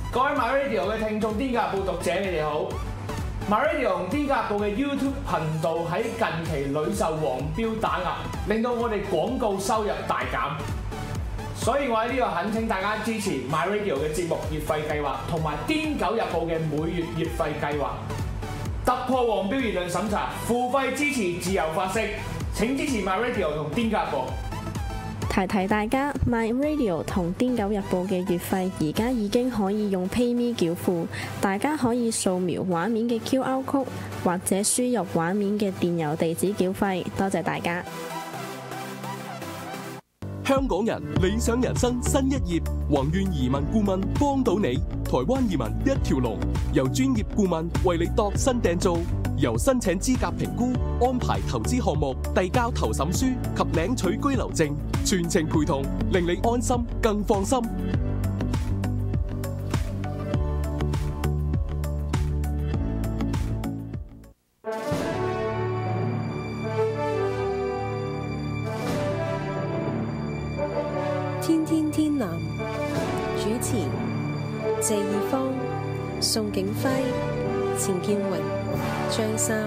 各位 MyRadio 嘅聽眾，《癲狗日報》讀者，你哋好。MyRadio 同《癲狗日報》嘅 YouTube 頻道喺近期屢受黃標打壓，令到我哋廣告收入大減。所以我喺呢度懇請大家支持 MyRadio 嘅節目月費計劃，同埋《癲狗日報》嘅每月月費計劃。突破黃標言論審查，付費支持自由發聲。請支持 MyRadio 同《癲狗日報》。 提提大家 ，MyRadio 同《癲狗日報》嘅月費而家已經可以用 PayMe 繳付，大家可以掃描畫面嘅 QR Code 或者輸入畫面嘅電郵地址繳費。多謝大家。 香港人理想人生新一頁，宏願移民顧問幫到你，台灣移民一條龍，由專業顧問為你度身訂造，由申請資格評估、安排投資項目、遞交投審書及領取居留證，全程陪同，令你安心更放心。 天天天藍主持謝義方、宋景輝、錢建榮、張三。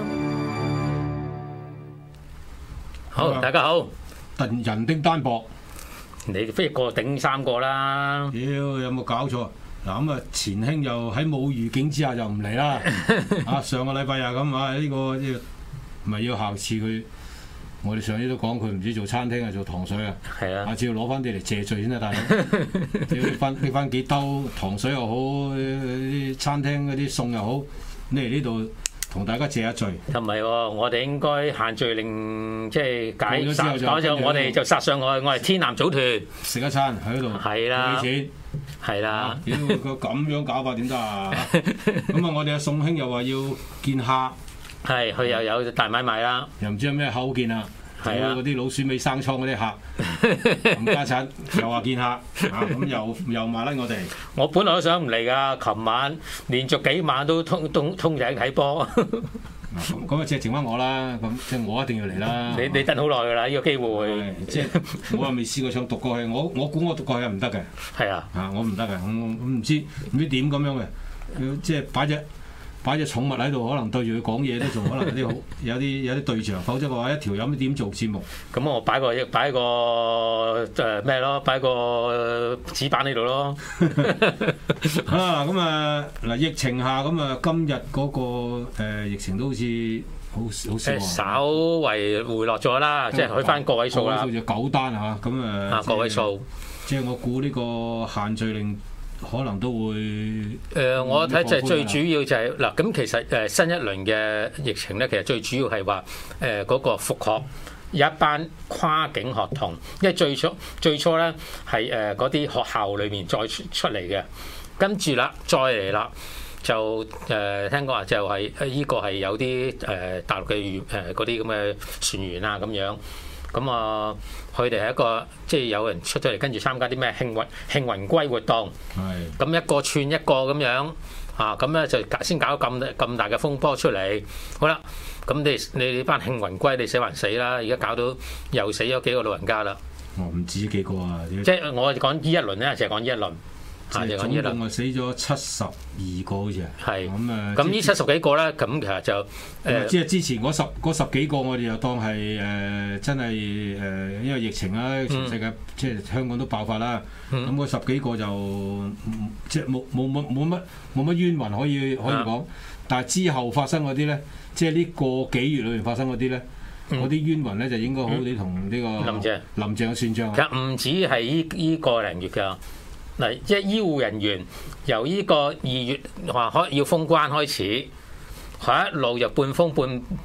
好，大家好。 人丁單薄， 你一個頂三個啦。 屌有冇搞錯？嗱咁啊，前兄又喺冇預警之下就唔嚟啦。啊，上個禮拜又咁啊，呢個咪要下次佢。我哋上次都講佢唔知做餐廳啊，做糖水啊。 係啊， 下次要攞翻啲嚟謝罪先得，大佬。要拎翻幾兜糖水又好，啲餐廳嗰啲餸又好，你嚟呢度同大家謝下罪。 唔係喎，我哋應該限聚令即係解咗，我哋就殺上去。我係天藍組團食一餐喺度， 係啦， 俾錢係啦。 屌佢咁樣搞法點得啊？咁啊，我哋阿宋兄又話要見客。係， 佢又有大買賣啦， 又唔知有咩口見啊！ 係啊， 嗰啲老鼠尾生瘡嗰啲客，冚家鏟又話見客，咁又罵甩我哋。 我本來都想唔嚟㗎，琴晚連續幾晚都通井睇波。 咁啊，即係剩翻我啦，咁即係我一定要嚟啦。 你等好耐㗎啦，呢個機會。 即係我又未試過想讀過去，我估我讀過去係唔得嘅。 係啊， 我唔得嘅，我唔知點咁樣嘅，即係擺隻寵物喺度，可能對住佢講嘢都仲可能有啲對象，否則嘅話一條友點做節目？ 咁我擺個咩咯？擺個紙板喺度咯。 咁啊嗱，疫情下咁啊，今日嗰個疫情都好似好少稍為回落咗啦，即係去翻個位數啦。 個位數就9單嚇，咁啊個位數。即係我估呢個限聚令。可能都會我睇就係最主要就係嗱，咁其實新一輪嘅疫情咧，其實最主要係話嗰個復學有一班跨境學童，因為最初咧係嗰啲學校裏面再出嚟嘅，跟住啦再嚟啦，就聽講話就係依個係有啲大陸嘅嗰啲咁嘅船員啊咁樣。咁啊，佢哋係一個即係有人出咗嚟，跟住參加啲咩慶雲歸活動。係。咁一個串一個咁樣啊，咁咧就先搞咁大嘅風波出嚟。好啦，咁你班慶雲歸你死還死啦，而家搞到又死咗幾個老人家啦。 我唔知幾個啊。 即係我講呢一輪咧，就係講呢一輪。 總共啊死咗72個好似係。 咁啊。 咁呢70幾個咧，咁其實就即係之前嗰十幾個，我哋就當係真係因為疫情啦，全世界即係香港都爆發啦。咁嗰10幾個就即係冇乜冤魂可以講。但係之後發生嗰啲咧，即係呢個幾月裏面發生嗰啲咧，嗰啲冤魂咧就應該好啲同呢個林鄭算賬。 其實唔止係呢個零月㗎。嗱，即係醫護人員由呢個2月話要封關開始，係一路就半封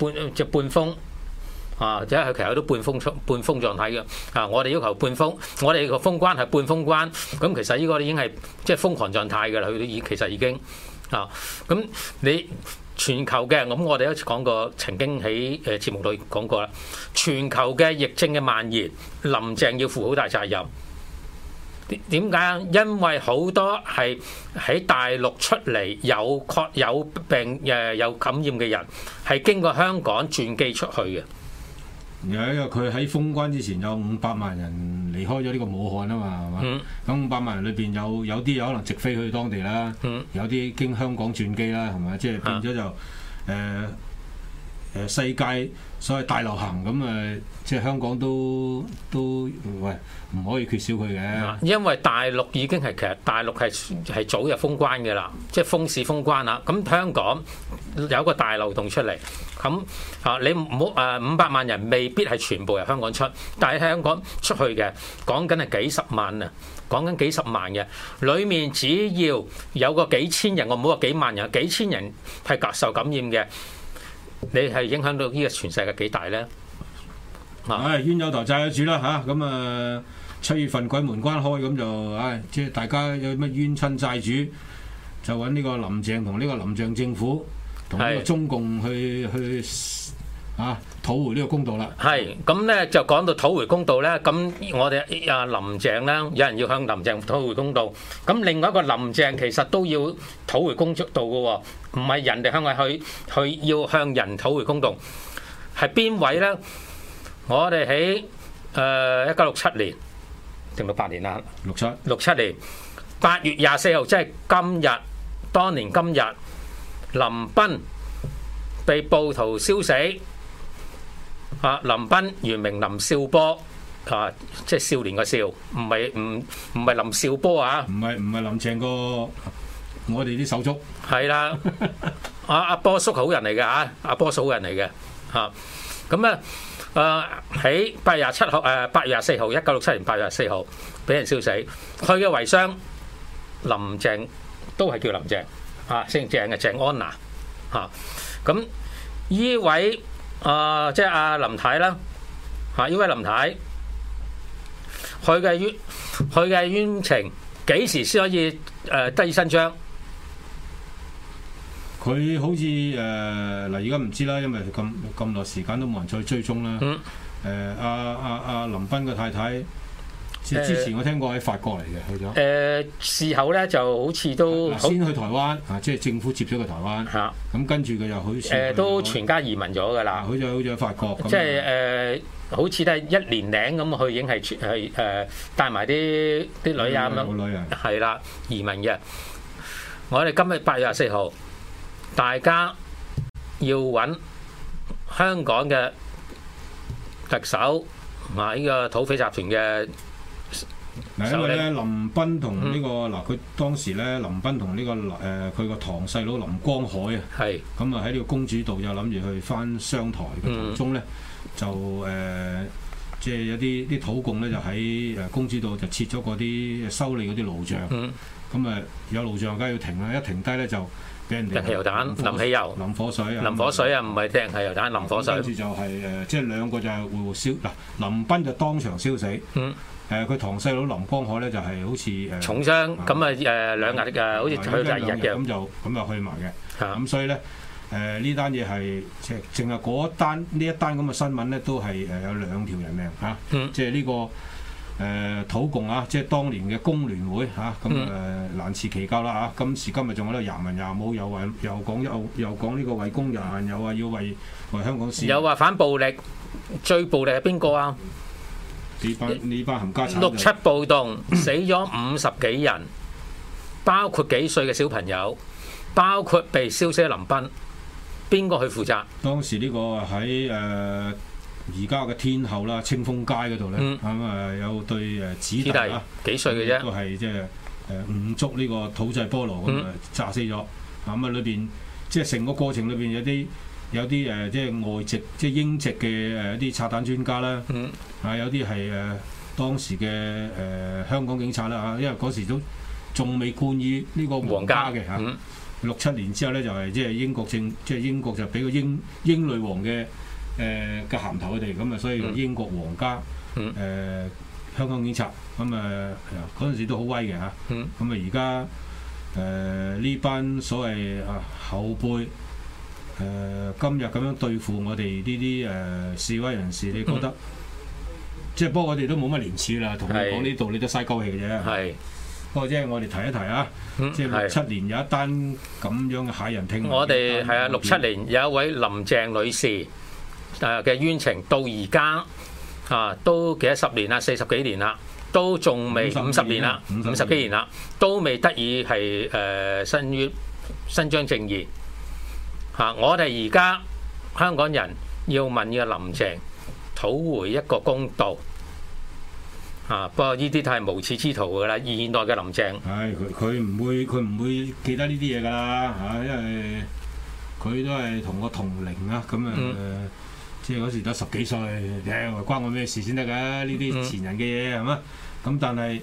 啊，即係佢其實都半封狀態嘅啊。我哋要求半封，我哋個封關係半封關，咁其實呢個已經係即係瘋狂狀態㗎啦。佢都其實已經啊，咁你全球嘅咁，我哋都講過，曾經喺節目度講過啦。全球嘅疫症嘅蔓延，林鄭要負好大責任。點解？因為好多係喺大陸出嚟有病有感染嘅人，係經過香港轉機出去嘅。 因為佢喺封關之前有500萬人嚟離開咗呢個武漢啊嘛，係嘛？咁500萬人裏邊有啲有可能直飛去當地啦，有啲經香港轉機啦，係咪？即係變咗就世界所謂大流行咁即係香港都喂唔可以缺少佢嘅。 因為大陸已經係其實大陸係早就封關嘅啦，即係封市封關啦。咁香港有個大漏洞出嚟，咁你唔好500萬人未必係全部由香港出，但係香港出去嘅講緊係幾十萬啊，講緊幾十萬嘅，裡面只要有個幾千人，我唔好話幾萬人，幾千人係受感染嘅。你係影響到呢個全世界幾大咧？ 冤有頭債有主啦嚇，咁7月份鬼門關開咁就即係大家有乜冤親債主，就揾呢個林鄭同呢個林鄭政府同呢個中共去討回呢個公道啦。係咁咧，就講到討回公道咧，咁我哋林鄭咧，有人要向林鄭討回公道，咁另外一個林鄭其實都要討回公道嘅喎，唔係人哋向佢去要向人討回公道，係邊位咧？我哋喺1967年定68年啦，67年8月24號，即係今日，當年今日，林彬被暴徒燒死。林彬原名林少波，即係少年個少，唔係林少波啊！唔係林鄭個我哋啲手足。 係啦，阿波叔好人嚟嘅嚇，阿波叔好人嚟嘅嚇。咁咧喺8月27號8月24號1967年8月24號俾人燒死，佢嘅遺孀林鄭都係叫林鄭姓鄭嘅鄭安娜嚇。咁依位即係阿林太啦呢位林太，佢嘅冤情幾時先可以得以伸張？ 佢好似而家唔知啦，因為咁耐時間都冇人再追蹤啦。阿林彬嘅太太，之前我聽過喺法國嚟嘅，去咗。 事後咧就好似都先去台灣即係政府接咗佢台灣。咁跟住佢又好似都全家移民咗㗎啦。 好似喺法國。 即係好似都係1年零咁，佢已經係帶埋啲女啊咁樣。係啦，移民嘅。我哋今日8月24號。大家要揾香港嘅特首呢個土匪集團嘅因為咧林彬同呢個佢當時咧林彬同呢個佢個堂細佬林光海咁喺呢個公主道就諗住去翻商台嘅途中咧，就即係有啲土共咧就喺公主道就設咗嗰啲修理嗰啲路障，咁有路障梗係要停啦，一停低咧就俾人哋汽油彈、淋汽油、 淋火水唔係掟汽油彈、淋火水。 跟住就係即係兩個就係互燒林彬就當場燒死。佢堂細佬林光海咧就係好似重傷，咁2日好似去第2日嘅。 咁就去埋嘅。咁所以咧呢單嘢係即係淨係嗰呢一單咁嘅新聞咧，都係有2條人命即係呢個。土共即係當年嘅工聯會難辭其咎啦今時今日仲喺度廿文廿武，又講呢個為工人，又話要為香港事， 又話反暴力，最暴力係邊個啊？ 呢班冚家鏟 6、7暴動死咗50幾人，包括幾歲嘅小朋友，包括被燒死嘅林彬，邊個去負責？ 當時呢個喺而家嘅天后啦，清風街嗰度咧，有對子弟幾歲嘅啫， 都係即係誤觸呢個土製菠蘿咁炸死咗。裏邊即係成個過程裏邊有啲即係外籍即係英籍嘅一啲拆彈專家啦，有啲係當時嘅香港警察啦因為嗰時都仲未冠以呢個皇家嘅6、7年之後咧就係即係英國就俾個英女王嘅嘅銜頭佢哋咁所以英國皇家香港警察嗰陣時都好威嘅而家呢班所謂後輩今日咁樣對付我哋呢啲示威人士，你覺得即係不過我哋都冇乜廉恥啦，同你講呢度你都嘥鳩氣嘅啫。不過即係我哋提一提即係6、7年有一單咁樣嘅駭人聽聞。 我哋6、7年有一位林鄭女士嘅冤情到而家都幾多10年啦，40幾年啦， 都仲未50年啦，50幾年啦，都未得以係伸張正義嚇。我哋而家香港人要問嘅林鄭討回一個公道嚇。不過呢啲都係無恥之徒㗎啦，現代嘅林鄭。 係佢唔會記得呢啲嘢㗎啦嚇，因為佢都係同我同齡啊，咁即係嗰時得10幾歲，關我咩事先得㗎？呢啲前人嘅嘢係嘛？咁但係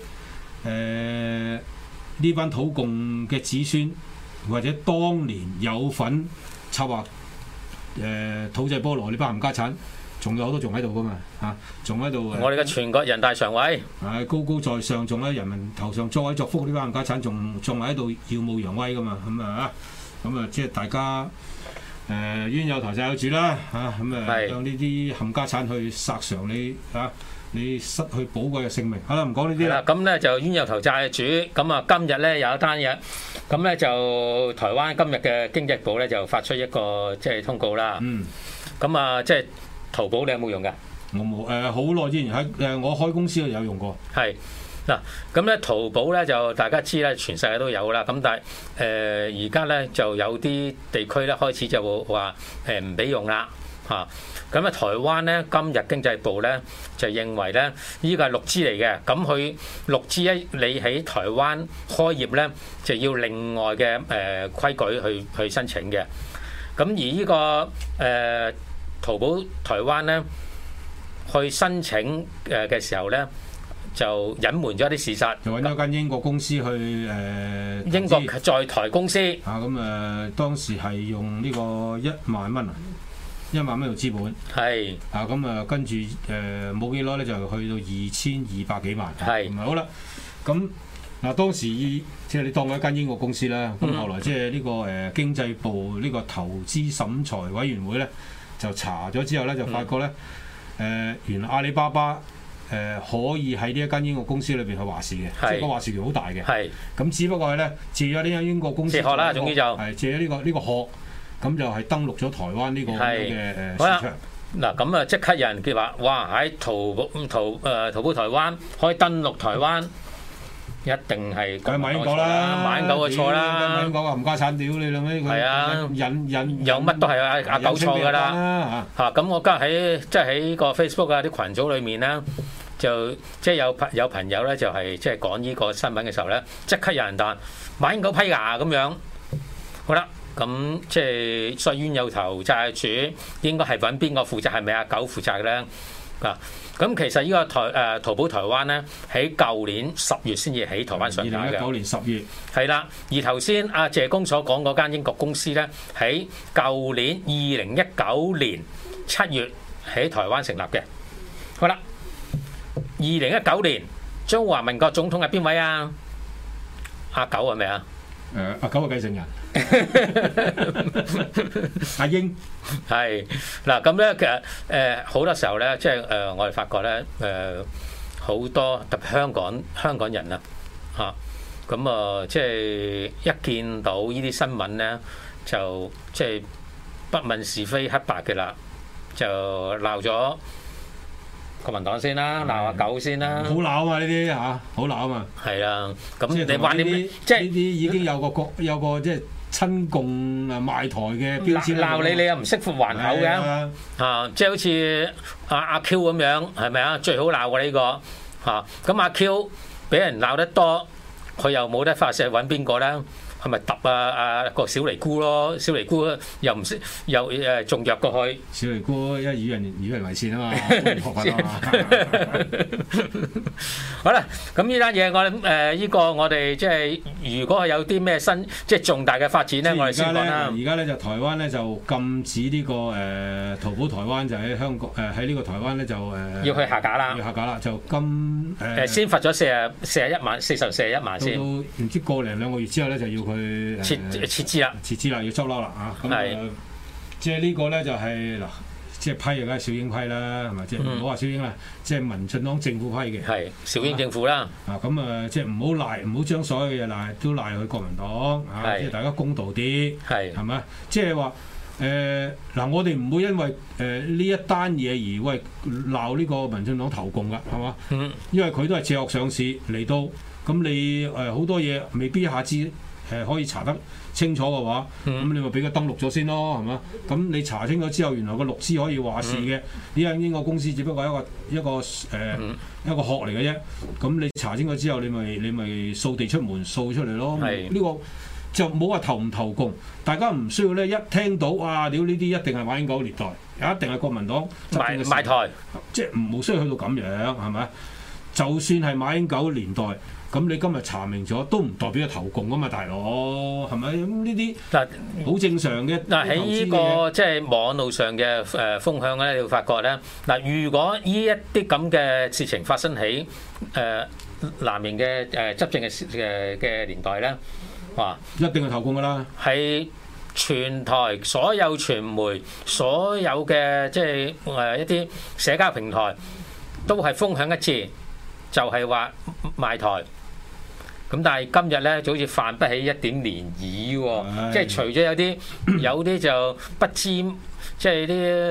呢班土共嘅子孫，或者當年有份策劃土製菠蘿呢班冚家產，仲有好多仲喺度㗎嘛嚇，仲喺度。 我哋嘅全國人大常委高高在上，仲喺人民頭上作威作福，呢班冚家產仲喺度耀武揚威㗎嘛，咁啊即係大家。冤有頭債有主啦嚇，咁向呢啲冚家產去索償你失去寶貴嘅性命。好啦，唔講呢啲啦。 咁咧就冤有頭債有主。咁啊，今日咧有一單嘢，咁咧就台灣今日嘅經濟部咧就發出一個即係通告啦。咁啊，即係淘寶你有冇用㗎？ 我冇好耐之前喺我開公司有用過。係。 嗱，咁咧淘寶咧就大家知咧，全世界都有啦。咁但係而家咧就有啲地區咧開始就話唔俾用啦嚇。咁啊台灣咧今日經濟部咧就認為咧呢個係陸資嚟嘅，咁佢陸資你喺台灣開業咧就要另外嘅規矩去申請嘅。咁而呢個淘寶台灣咧去申請嘅時候咧，就隱瞞咗啲事實， 就揾咗間英國公司去英國在台公司咁當時係用呢個1萬蚊，1萬蚊做資本， 係咁跟住冇幾耐咧就去到2200幾萬，係好啦。咁嗱當時即係你當佢一間英國公司啦，咁後來即係呢個經濟部呢個投資審裁委員會咧就查咗之後咧就發覺咧原來阿里巴巴可以喺呢一間英國公司裏邊去話事嘅，即係個話事權好大嘅。係咁，只不過係咧借咗呢間英國公司借殼啦，總之就係借咗呢個殼，咁就係登錄咗台灣呢個嘅市場。 嗱咁啊，即刻有人叫話，哇！喺淘寶台灣可以登錄台灣，一定係馬英九啦， 馬英九嘅錯啦。 馬英九話冚家產屌你兩尾， 係啊， 引有乜都係阿九錯㗎啦嚇。咁我今日喺個 Facebook 啊啲群組裏面咧，就即係有朋友咧就係即係講呢個新聞嘅時候咧，即刻有人彈馬英九批㗎咁樣。好啦，咁即係所以冤有頭債有主，應該係揾邊個負責？係咪阿九負責嘅咧？咁其實呢個淘寶台灣咧，喺舊年10月先至喺台灣上架嘅。 2019年10月。係啦，而頭先阿謝公所講嗰間英國公司咧，喺舊年2019年7月喺台灣成立嘅。好啦，2019年中華民國總統係邊位啊？阿九係咪啊？ 阿九嘅繼承人。阿英係嗱，咁咧其實好多時候咧，即係我哋發覺咧好多特別香港人啊嚇，咁啊即係一見到呢啲新聞咧，就即係不問是非黑白嘅啦，就鬧咗國民黨先啦，鬧阿九先啦， 好鬧啊嘛呢啲嚇，好鬧啊嘛， 係啊，咁你話啲即係呢啲已經有個即係親共啊賣台嘅標籤， 鬧你又唔識還口嘅嚇，即係好似阿 Q 咁樣，係咪啊？最好鬧過呢個嚇，咁阿 Q 俾人鬧得多，佢又冇得發射揾邊個咧？係咪揼個小尼姑咯？小尼姑又唔識，又仲弱過去。 小尼姑因為與人為善啊嘛，學法啊嘛。 好啦，咁呢單嘢我哋呢個我哋即係如果係有啲咩新即係重大嘅發展咧，我哋先講啦。 而家咧就台灣咧就禁止呢個淘寶台灣就喺香港喺呢個台灣咧就要去下架啦， 要下架啦，就禁先罰咗41萬41萬先。 到唔知個零2個月之後咧就要佢撤資啦， 要執笠啦嚇。咁即係呢個咧就係嗱，即係批就梗係小英批啦，係咪？即係唔好話小英啦，即係民進黨政府批嘅。 係小英政府啦。 咁即係唔好將所有嘢都賴去國民黨嚇，即係大家公道啲。係咪？即係話嗱，我哋唔會因為呢一單嘢而喂鬧呢個民進黨投共㗎，係嘛？因為佢都係借殼上市嚟到，咁你好多嘢未必一下子可以查得清楚嘅話，咁你咪俾佢登錄咗先咯，係嘛？咁你查清楚之後，原來個律師可以話事嘅，呢個公司只不過係一個殼嚟嘅啫。咁你查清楚之後，你咪掃地出門掃出嚟咯。呢個就冇話投唔投共，大家唔需要咧一聽到啊屌呢啲一定係馬英九年代，一定係國民黨賣台， 即係冇需要去到咁樣，係咪？就算係馬英九年代，咁你今日查明咗都唔代表係投共噶嘛，大佬係咪？咁呢啲好正常嘅。 嗱喺呢個即係網路上嘅風向咧，你會發覺咧，嗱如果呢一啲咁嘅事情發生喺藍營嘅執政嘅年代咧。 一定係投共㗎啦！ 係全台所有傳媒、所有嘅即係一啲社交平台都係風向一致，就係話賣台。咁但係今日咧就好似泛不起一點漣漪喎，即係除咗有啲就不知，即係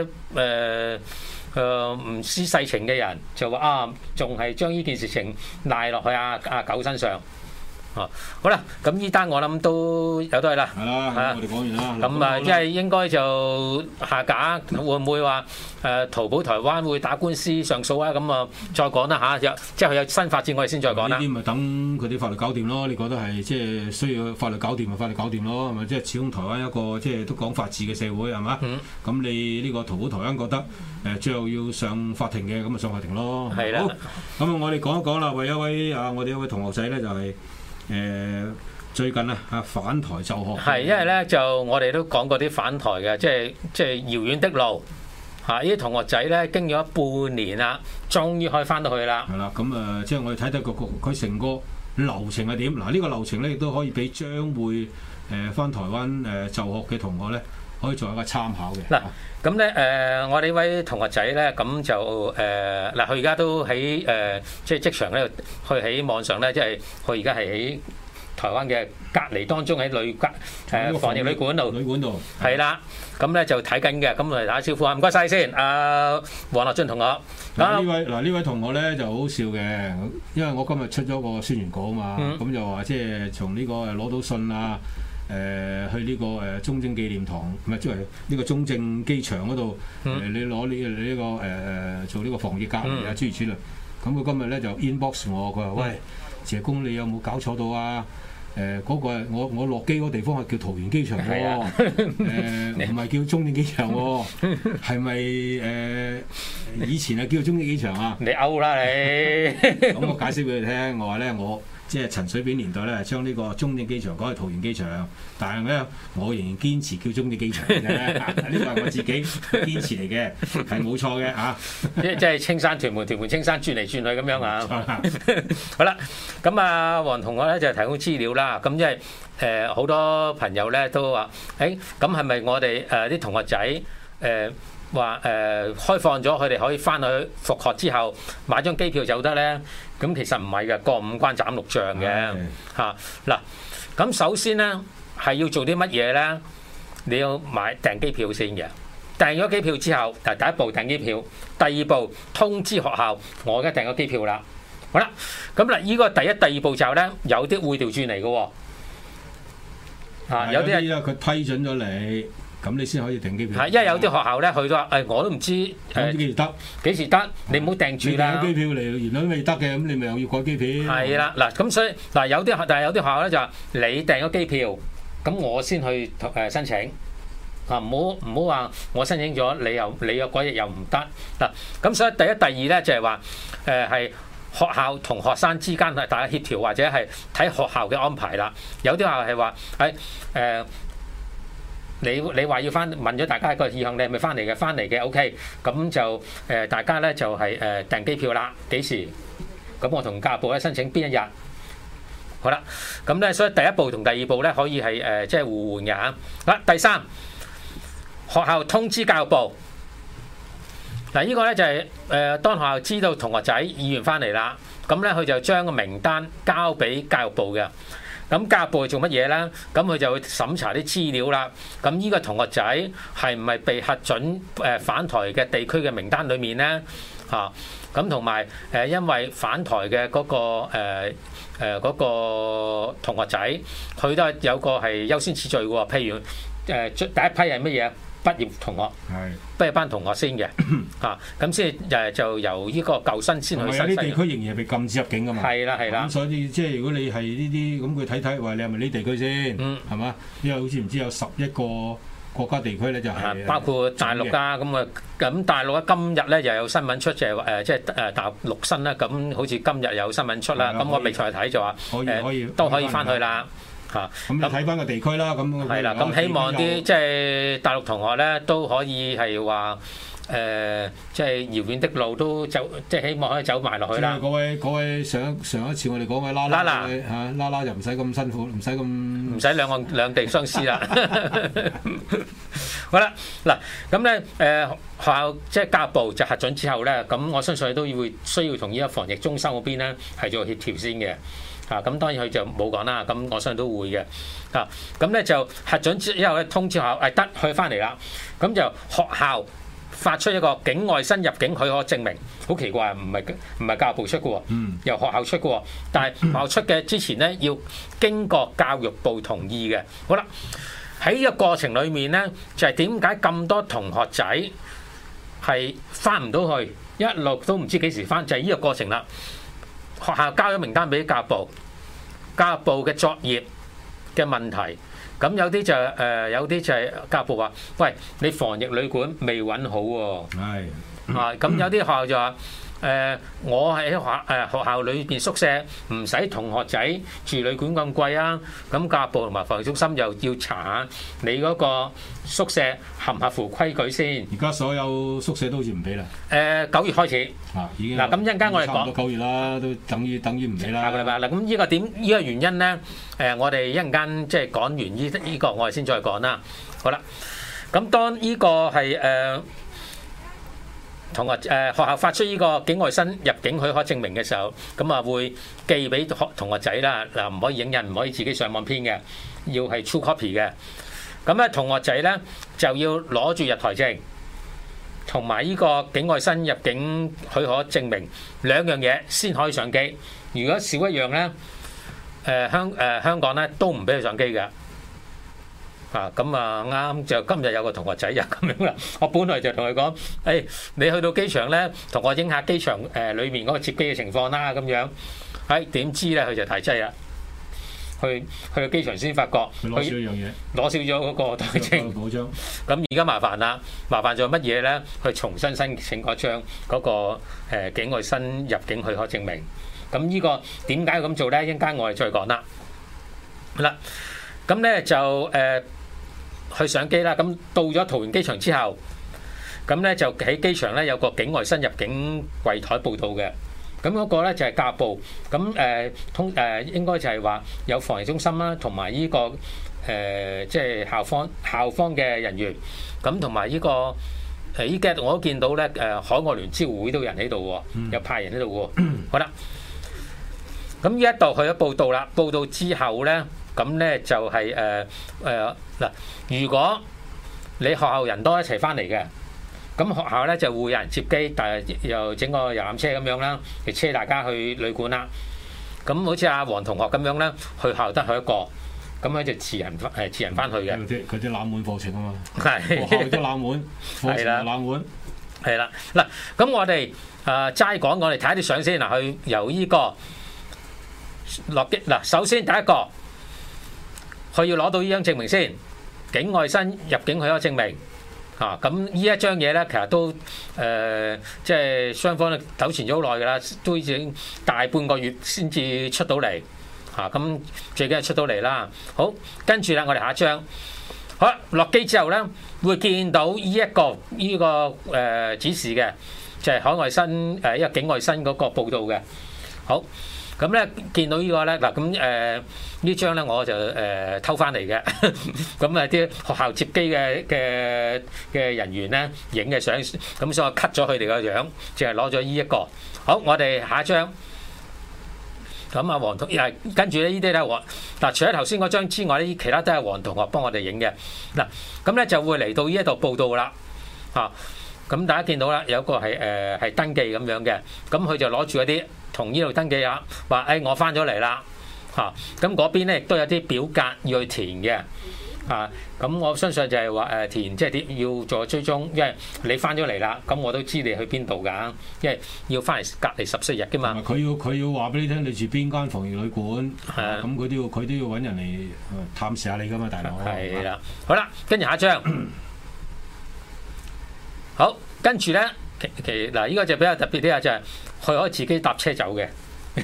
啲唔知世情嘅人就話仲係將呢件事情賴落去阿九身上。好啦，咁呢單我諗都有得去啦。 係啦，我哋講完啦。 咁即係應該就下架，會唔會話淘寶台灣會打官司上訴啊？咁再講啦嚇，即係有新發展，我哋先再講啦。 呢啲咪等佢啲法律搞掂咯？你覺得係即係需要法律搞掂咪法律搞掂咯？係咪？即係始終台灣一個即係都講法治嘅社會係嘛？咁你呢個淘寶台灣覺得最後要上法庭嘅，咁咪上法庭咯。 係啦。 好，咁我哋講一講啦。為一位我哋一位同學仔咧就係。最近反台就學係，因為咧就我哋都講過啲反台嘅，即係遙遠的路呢啲同學仔咧經咗半年啦，終於可以翻到去啦。 係啦，咁即係我哋睇睇佢成個流程係點。嗱，呢個流程咧亦都可以俾將會翻台灣就學嘅同學咧，可以作為一個參考嘅。 嗱，咁咧我哋呢位同學仔咧，咁就佢而家都喺即係職場咧，佢喺網上咧，即係佢而家係喺台灣嘅隔離當中喺防疫旅館度。係啦，咁咧就睇緊嘅，咁嚟打招呼啊！唔該晒先，黃樂俊同學。 呢位同學咧就好笑嘅，因為我今日出咗個宣傳稿啊嘛，咁就話即係從呢個攞到信啊。去呢個中正紀念堂，唔係即係呢個中正機場嗰度，你攞呢個做呢個防疫隔離啊諸如此類。咁佢今日咧就 inbox 我，佢話：喂，謝公你有冇搞錯到啊？嗰個我落機嗰地方係叫桃園機場喎，唔係叫中正機場喎，係咪以前係叫中正機場啊？ 你勾啦你！ 咁我解釋俾佢聽，我話咧我。即係陳水扁年代咧，將呢個中正機場改為桃園機場，但係咧我仍然堅持叫中正機場嘅，呢個係我自己堅持嚟嘅，係冇錯嘅嚇。 即係青山屯門青山轉嚟轉去咁樣啊。好啦，咁黃同學咧就提供資料啦。咁即係好多朋友咧都話：咁係咪我哋啲同學仔話開放咗佢哋可以翻去復學之後買張機票就得咧？咁其實唔係嘅，過五關斬六將嘅嚇。嗱，咁首先咧係要做啲乜嘢咧？你要訂機票先嘅。訂咗機票之後，第一步訂機票，第二步通知學校，我而家訂咗機票啦。好啦，咁嗱，依個第一、第二步驟咧，有啲會調轉嚟嘅喎。 有啲佢批准咗你。咁你先可以訂機票。 係，因為有啲學校咧，佢都話：我都唔知幾時得， 你唔好訂住啦。 訂機票嚟，原來都未得嘅，咁你咪又要改機票。 係啦，嗱，咁所以但係有啲學校咧就話：你訂咗機票，咁我先去申請。唔好話我申請咗，你嗰日又唔得嗱。咁所以第一、第二咧就係話係學校同學生之間係大家協調，或者係睇學校嘅安排啦。有啲學校係話你話要翻問咗大家一個意向，你係咪翻嚟嘅？翻嚟嘅 OK， 咁就大家咧就係訂機票啦，幾時？咁我同教育部咧申請邊一日？好啦，咁咧所以第一步同第二步咧可以係即係互換嘅嚇。好，第三，學校通知教育部。嗱，呢個咧就係當學校知道同學仔意願翻嚟啦，咁咧佢就將個名單交俾教育部嘅。 咁教育部做乜嘢咧？咁佢就會審查啲資料啦。咁呢個同學仔係唔係被核准返台嘅地區嘅名單裏面咧？嚇，咁同埋因為返台嘅嗰個同學仔，佢都係有個係優先次序喎。譬如第一批係乜嘢？畢業同學，畢業班同學先嘅嚇，咁先就由呢個舊生先去。 有啲地區仍然係被禁止入境㗎嘛。係啦。 咁所以即係如果你係呢啲咁，佢睇話你係咪呢地區先？係嘛？因為好似唔知有11個國家地區咧，就係包括大陸啊咁大陸啊今日咧又有新聞出，就係即係大陸陸生啦。咁好似今日有新聞出啦。咁我未再睇就話都可以翻去啦。嚇，咁你睇翻個地區啦，咁係啦，咁希望啲即係大陸同學咧都可以係話即係遙遠的路都走，即係希望可以走埋落去啦。 嗰位上一次我哋講嘅啦啦就唔使咁辛苦，唔使兩地相思啦。好啦，嗱咁咧學校即係教育部就核准之後咧，咁我相信都會需要同呢個防疫中心嗰邊咧係做協調先嘅。咁當然佢就冇講啦，咁我相信都會嘅。咁咧就核准之後咧通知學校得去翻嚟啦。咁就學校發出一個境外生入境許可證明，好奇怪，唔係教育部出嘅喎，由學校出嘅喎。但係學校出嘅之前咧要經過教育部同意嘅。好啦，喺呢個過程裡面咧，就係點解咁多同學仔係翻唔到去，一路都唔知幾時翻，就係呢個過程啦。學校交咗名單俾教育部，教育部嘅作業嘅問題，咁有啲就係教育部話：喂，你防疫旅館未揾好喎。係咁有啲學校就話：我喺學校裏邊宿舍唔使同學仔住旅館咁貴啊。咁教育部同埋防疫中心又要查下你嗰個宿舍合唔合乎規矩先。 而家所有宿舍都好似唔俾啦。 9月開始。 已經嗱，咁一陣間我哋講 9月啦，都等於唔俾啦。 下個禮拜嗱，咁呢個原因咧，我哋一陣間即係講完呢個，我哋先再講啦。好啦，咁當呢個係同學學校發出呢個境外生入境許可證明嘅時候，咁啊會寄俾同學仔啦。嗱，唔可以影印，唔可以自己上網編嘅，要係 true copy 嘅。咁咧同學仔咧就要攞住入台證同埋呢個境外生入境許可證明兩樣嘢先可以上機。如果少一樣咧，香港咧都唔俾佢上機嘅。咁啱就今日有個同學仔就咁樣啦。我本來就同佢講：你去到機場咧，同我影下機場裏面嗰個接機嘅情況啦。咁樣，點知咧佢就提劑啦。去到機場先發覺， 佢攞少一樣嘢， 攞少咗嗰個台證。咁而家麻煩啦，麻煩咗乜嘢咧？去重新申請嗰張嗰個境外生入境許可證明。咁呢個點解要咁做咧？一陣間我哋再講啦。好啦，咁咧就去上機啦。咁到咗桃園機場之後，咁咧就喺機場咧有個境外生入境櫃台報到嘅。咁嗰個咧就係教育部，咁應該就係話有防疫中心啦，同埋呢個即係校方嘅人員，咁同埋呢個依家我都見到咧海外聯招會都有人喺度喎，有派人喺度喎。好啦，咁呢一度去咗報道啦，報道之後咧，咁咧就係嗱，如果你學校人多一齊翻嚟嘅。咁學校咧就會有人接機，但係又整個遊覽車咁樣啦，嚟車大家去旅館啦。咁好似阿黃同學咁樣咧，去校得佢一個，咁樣就自人翻去嘅。 佢啲冷門課程啊嘛， 係學校都冷門，課程冷門。 係啦，嗱，咁我哋齋講，我哋睇下啲相先嗱，去由呢個落機嗱，首先第一個，佢要攞到呢張證明先，境外生入境許可證明。咁呢一張嘢咧，其實都即係雙方咧糾纏咗好耐㗎啦，都已經大半個月先至出到嚟。咁最緊係出到嚟啦。好，跟住啦，我哋下一張。好啦，落機之後咧，會見到呢個指示嘅，就係海外生一個境外生嗰個報道嘅。好。咁咧見到呢個咧嗱，咁呢張咧我就偷翻嚟嘅，咁啊啲學校接機嘅人員咧影嘅相，咁所以我 cut 咗佢哋個樣，淨係攞咗呢一個。好，我哋下一張。 咁啊，黃同係跟住咧，呢啲咧黃嗱，除咗頭先嗰張之外呢，其他都係黃同學幫我哋影嘅嗱。咁咧就會嚟到呢一度報道啦，嚇。咁大家見到啦，有個係登記咁樣嘅，咁佢就攞住嗰啲同呢度登記啊，話我翻咗嚟啦，嚇。咁嗰邊咧亦都有啲表格要去填嘅。咁我相信就係話填即係啲要做追蹤，因為你翻咗嚟啦，咁我都知你去邊度㗎，因為要翻嚟隔離14日㗎嘛。 佢要話俾你聽，你住邊間防疫旅館，咁佢都要揾人嚟探視下你㗎嘛，大佬。 係啦，好啦，跟住下一張，好，跟住咧，其嗱呢個就比較特別啲啊，就係佢可以自己搭車走嘅。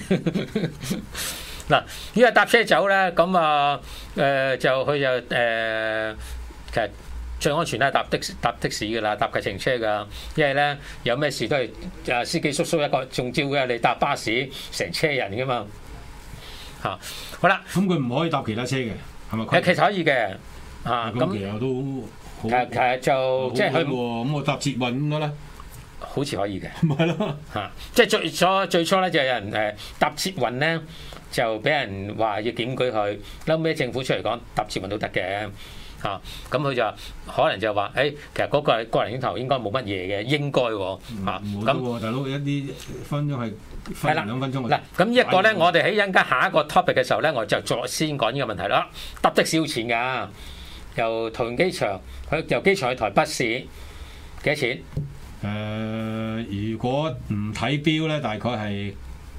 嗱，呢個搭車走咧，咁就佢就其實最安全咧搭的士㗎啦，搭計程車㗎，因為咧有咩事都係司機叔叔一個中招嘅，你搭巴士成車人㗎嘛嚇。好啦， 咁佢唔可以搭其他車嘅，係咪？ 其實可以嘅嚇，咁其實都其實就即係佢咁我搭捷運咁咧。 好似可以嘅， 咪係咯嚇！即係最初咧就有人搭捷運咧，就俾人話要檢舉佢，後尾政府出嚟講搭捷運都得嘅嚇。咁佢就可能就話其實嗰個個人影頭應該冇乜嘢嘅，應該喎嚇。 咁大佬一啲分鐘係分2分鐘嗱，咁呢一個咧，我哋喺陣間下一個 topic 嘅時候咧，我就再先講呢個問題啦。搭的士要錢㗎，由桃園機場由機場去台北市幾多錢？ 如果唔睇錶咧，大概係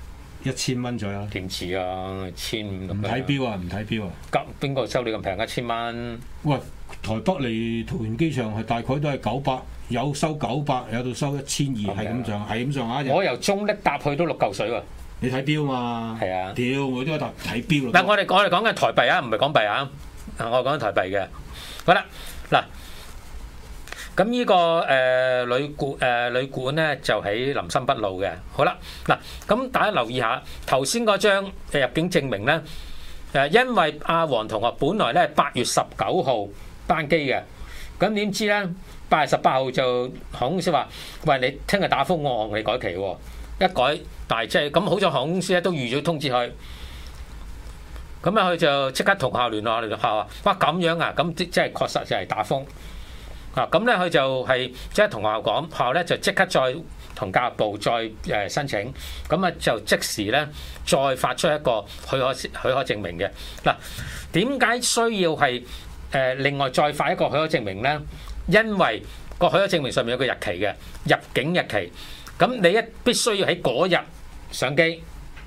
1000蚊左右。 點似啊？1500 唔睇錶啊？唔睇錶啊？ 邊個收你咁平？1000蚊？ 喂，台北嚟桃園機場係大概都係900，有收900，有到收1200，係咁上，係咁上下。 我由中壢搭去都6嚿水喎。 你睇錶嘛？ 係啊。 屌，我都係睇錶。 嗱，我哋講緊台幣啊，唔係港幣啊。我講緊台幣嘅。好啦，嗱。咁呢個旅館咧就喺林森北路嘅。好啦，嗱，咁大家留意下頭先嗰張入境證明咧，因為阿黃同學本來咧8月19號班機嘅，咁點知咧8月18號就航空公司話：喂，你聽日打風我你改期喎，一改，但係即係咁好在航空公司咧都預咗通知佢，咁啊佢就即刻同校聯絡，校話：哇咁樣啊，咁即係確實就係打風。咁咧佢就係即係同學校講，學校咧就即刻再同教育部再申請，咁啊就即時咧再發出一個許可證明嘅。嗱，點解需要係另外再發一個許可證明咧？因為個許可證明上面有個日期嘅入境日期，咁你必須要喺嗰日上機。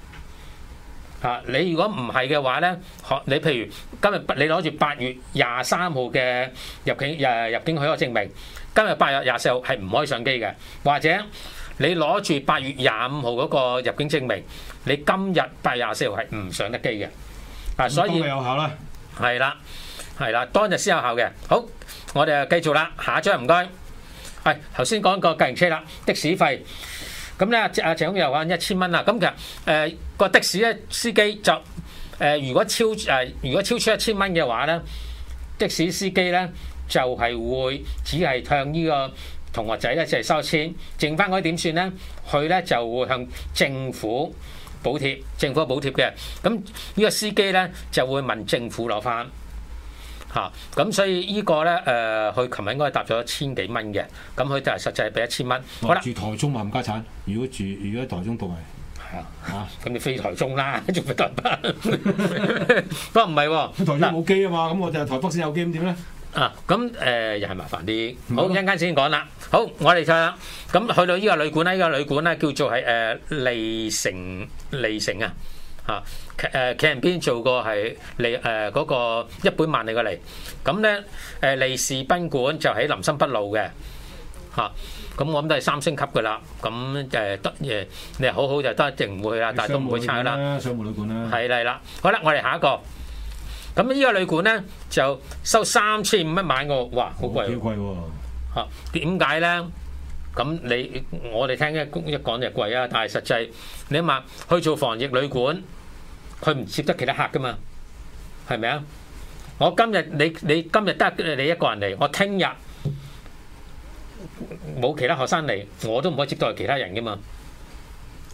你如果唔係嘅話咧，你譬如今日你攞住8月23號嘅入境許可證明，今日8月24號係唔可以上機嘅，或者你攞住8月25號嗰個入境證明，你今日8月24號係唔上得機嘅。所以有效啦， 係啦，當日先有效嘅。好，我哋繼續啦，下一張唔該。係頭先講個計程車啦，的士費。咁咧，阿鄭總又話1000蚊啦。咁其實個的士咧司機就如果超出1000蚊嘅話咧，的士司機咧就係會只係向呢個同學仔咧就係收1000，剩翻嗰啲點算咧？佢咧就會向政府補貼嘅。咁呢個司機咧就會問政府攞翻。咁所以呢個咧佢琴日應該搭咗1000幾蚊嘅，咁佢就係實際係俾1000蚊。好啦， 住台中冚家產，如果喺台中讀係咁你飛台中啦，仲唔得？不過唔係喎， 台中冇機啊嘛，咁我就台北先有機，咁點咧？ 咁又係麻煩啲。好，一陣間先講啦。好，我哋睇下。咁去到呢個旅館咧，呢個旅館咧叫做係利城啊。企人邊做過係嗰個一本萬利個利，咁咧利士賓館就喺林森北路嘅咁我諗都係3星級噶啦，咁你好好就得，一定唔會去啦，但係都唔會差啦。 商務旅館啦， 係啦，好啦，我哋下一個，咁呢個旅館咧就收3500蚊晚個，哇，好貴喎！ 幾貴喎？ 點解咧？咁我哋聽一講就貴啊，但係實際你諗下去做防疫旅館，佢唔接得其他客噶嘛，係咪啊？我今日你今日得你一個人嚟，我聽日冇其他學生嚟，我都唔可以接待其他人噶嘛。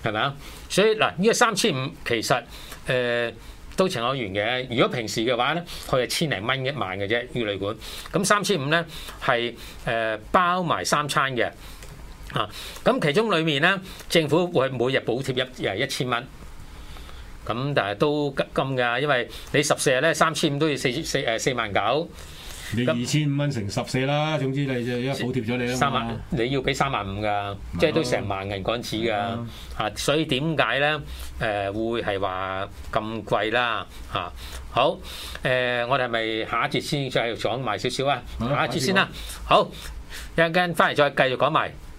係咪啊？所以嗱，呢個3500其實都情有緣嘅。如果平時嘅話咧，佢係千零蚊一晚嘅啫，呢個旅館。咁3500咧係包埋3餐嘅。啊，咁其中裡面咧，政府會每日補貼1000蚊。咁但係都金㗎，因為你14日咧3500都要49000。 你2500蚊乘14啦，總之你就一補貼咗你啦嘛。 你要俾35000㗎，即係都成萬銀港紙㗎。啊，所以點解咧會係話咁貴啦？啊，好我哋係咪下一節先再講埋少少啊？下一節先啦。好，一陣間翻嚟再繼續講埋。